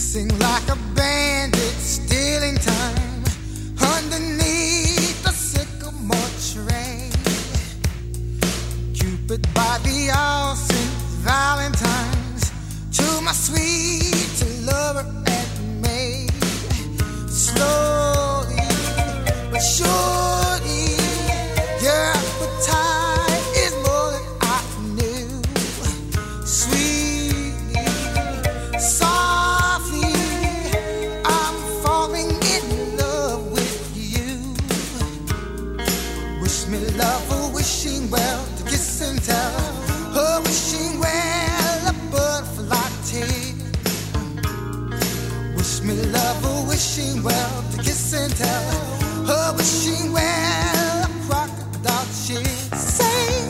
Sing like a bandit, stealing time underneath the sycamore tree. Cupid by the all St. Valentine's to my sweet lover and maid. Slowly but surely, your appetite is more than I knew. Sweetly, softly, I'm falling in love with you. Wish me love, a wishing well, to kiss and tell. A wishing well, a butterfly tale. Wish me love, a wishing well, to kiss and tell. A wishing well, a crocodile chill. Say,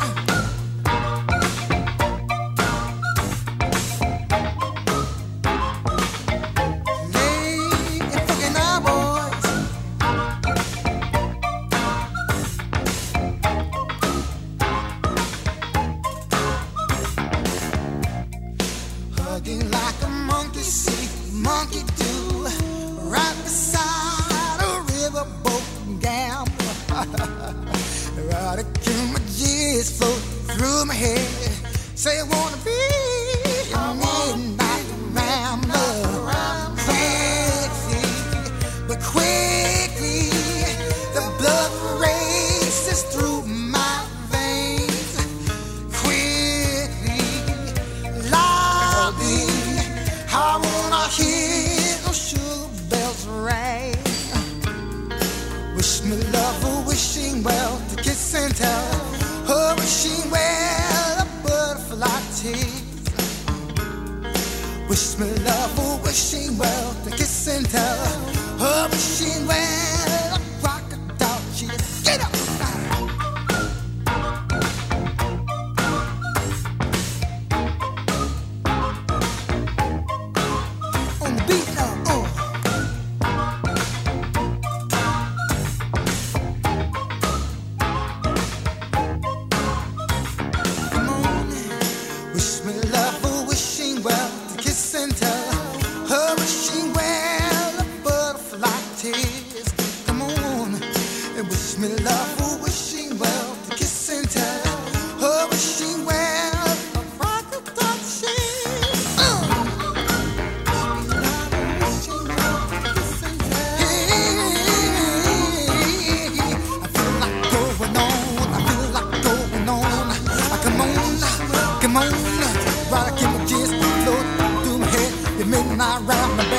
hugging like a monkey see, monkey do, right beside a riverboat gambler. Right a images float through my head. Say I wanna be your midnight rambler. Quickly, but quickly, the blood races through my veins. Quickly, loudly, I wanna hear those sugar bells ring. Wish me love, a wishing well, to kiss and tell. A wishing well, a butterfly tease. Wish me love, a wishing well, to kiss and tell. A wishing well, a crocodile cheese. Get up! On the beat now, Come on, wish me love, a wishing well, to kiss and tell. A wishing well, a butterfly tears. Come on, and wish me love, a wishing well, to kiss and tell. A wishing well, a crocodile cheese. Come on, right, I keep my just float through my head. You midnight round the